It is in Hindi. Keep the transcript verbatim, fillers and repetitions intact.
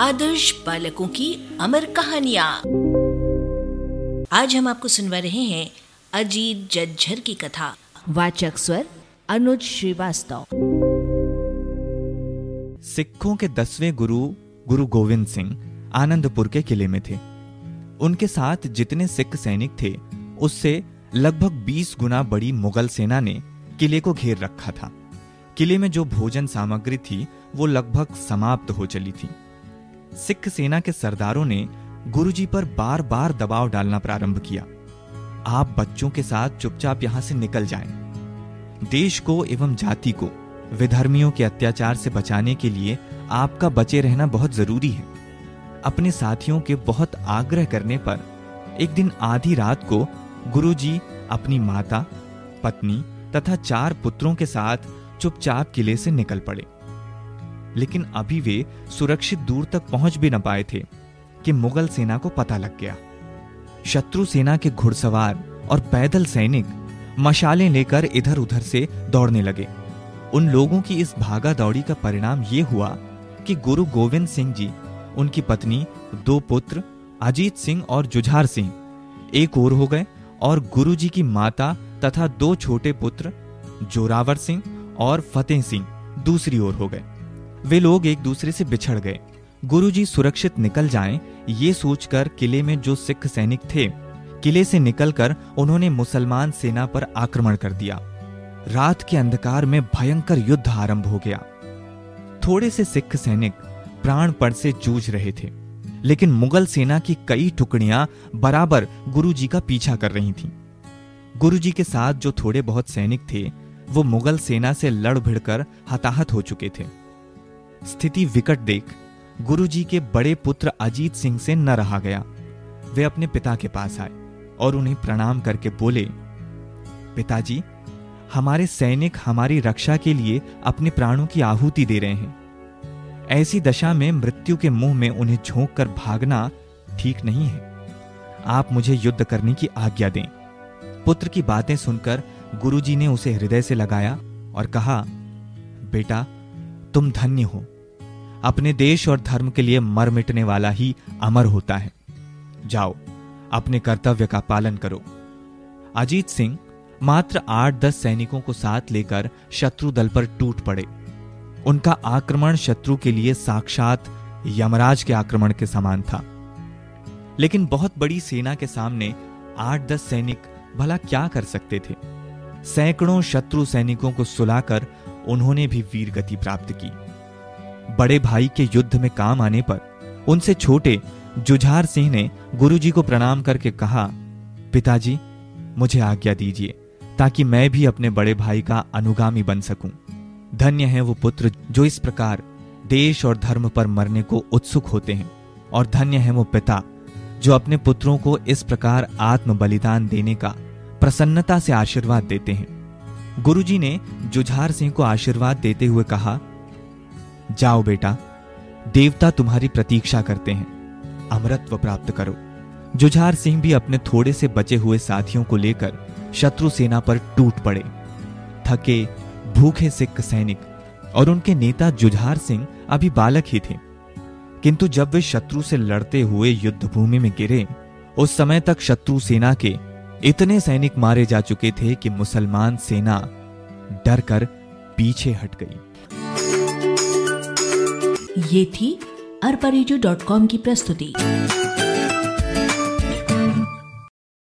आदर्श बालकों की अमर कहानियाँ। आज हम आपको सुनवा रहे हैं अजीत जज्झर की कथा। वाचक स्वर अनुज श्रीवास्तव। सिखों के दसवें गुरु गुरु गोविंद सिंह आनंदपुर के किले में थे। उनके साथ जितने सिख सैनिक थे उससे लगभग बीस गुना बड़ी मुगल सेना ने किले को घेर रखा था। किले में जो भोजन सामग्री थी वो लगभग समाप्त हो चली थी। सिख सेना के सरदारों ने गुरुजी पर बार बार दबाव डालना प्रारंभ किया। आप बच्चों के साथ चुपचाप यहां से निकल जाएं। देश को एवं जाति को विधर्मियों के अत्याचार से बचाने के लिए आपका बचे रहना बहुत जरूरी है। अपने साथियों के बहुत आग्रह करने पर एक दिन आधी रात को गुरुजी अपनी माता, पत्नी तथा चार पुत्रों के साथ चुपचाप किले से निकल पड़े। लेकिन अभी वे सुरक्षित दूर तक पहुंच भी न पाए थे कि मुगल सेना को पता लग गया। शत्रु सेना के घुड़सवार और पैदल सैनिक मशालें लेकर इधर उधर से दौड़ने लगे। उन लोगों की इस भागा दौड़ी का परिणाम यह हुआ कि गुरु गोविंद सिंह जी, उनकी पत्नी, दो पुत्र अजीत सिंह और जुझार सिंह एक ओर हो गए और गुरुजी की माता तथा दो छोटे पुत्र जोरावर सिंह और फतेह सिंह दूसरी ओर हो गए। वे लोग एक दूसरे से बिछड़ गए। गुरुजी सुरक्षित निकल जाएं, ये सोचकर किले में जो सिख सैनिक थे, किले से निकलकर उन्होंने मुसलमान सेना पर आक्रमण कर दिया। रात के अंधकार में भयंकर युद्ध आरंभ हो गया। थोड़े से सिख सैनिक प्राणपण से जूझ रहे थे, लेकिन मुगल सेना की कई टुकड़ियां बराबर गुरुजी का पीछा कर रही थीं। गुरुजी के साथ जो थोड़े बहुत सैनिक थे वो मुगल सेना से लड़ भिड़कर हताहत हो चुके थे। स्थिति विकट देख गुरुजी के बड़े पुत्र अजीत सिंह से न रहा गया। वे अपने पिता के पास आए और उन्हें प्रणाम करके बोले, पिताजी, हमारे सैनिक हमारी रक्षा के लिए अपने प्राणों की आहुति दे रहे हैं। ऐसी दशा में मृत्यु के मुंह में उन्हें झोंक कर भागना ठीक नहीं है। आप मुझे युद्ध करने की आज्ञा दें। पुत्र की बातें सुनकर गुरुजी ने उसे हृदय से लगाया और कहा, बेटा, तुम धन्य हो। अपने देश और धर्म के लिए मर मिटने वाला ही अमर होता है। जाओ, अपने कर्तव्य का पालन करो। अजीत सिंह मात्र आठ दस सैनिकों को साथ लेकर शत्रु दल पर टूट पड़े। उनका आक्रमण शत्रु के लिए साक्षात यमराज के आक्रमण के समान था। लेकिन बहुत बड़ी सेना के सामने आठ दस सैनिक भला क्या कर सकते थे। सैकड़ों शत्रु सैनिकों को सुलाकर उन्होंने भी वीर गति प्राप्त की। बड़े भाई के युद्ध में काम आने पर उनसे छोटे जुझार सिंह ने गुरुजी को प्रणाम करके कहा, पिताजी, मुझे आज्ञा दीजिए ताकि मैं भी अपने बड़े भाई का अनुगामी बन सकूं। धन्य है वो पुत्र जो इस प्रकार देश और धर्म पर मरने को उत्सुक होते हैं, और धन्य है वो पिता जो अपने पुत्रों को इस प्रकार आत्म बलिदान देने का प्रसन्नता से आशीर्वाद देते हैं। गुरुजी ने जुझार सिंह को आशीर्वाद देते हुए कहा, जाओ बेटा, देवता तुम्हारी प्रतीक्षा करते हैं। अमरत्व प्राप्त करो। जुझार सिंह भी अपने थोड़े से बचे हुए साथियों को लेकर शत्रु सेना पर टूट पड़े। थके भूखे सिख सैनिक और उनके नेता जुझार सिंह अभी बालक ही थे, किंतु जब वे शत्रु से लड़ते हुए युद्ध भूमि में गिरे, उस समय तक शत्रु सेना के इतने सैनिक मारे जा चुके थे कि मुसलमान सेना डर कर पीछे हट गई। ये थी अरबा रेडियो डॉट कॉम की प्रस्तुति।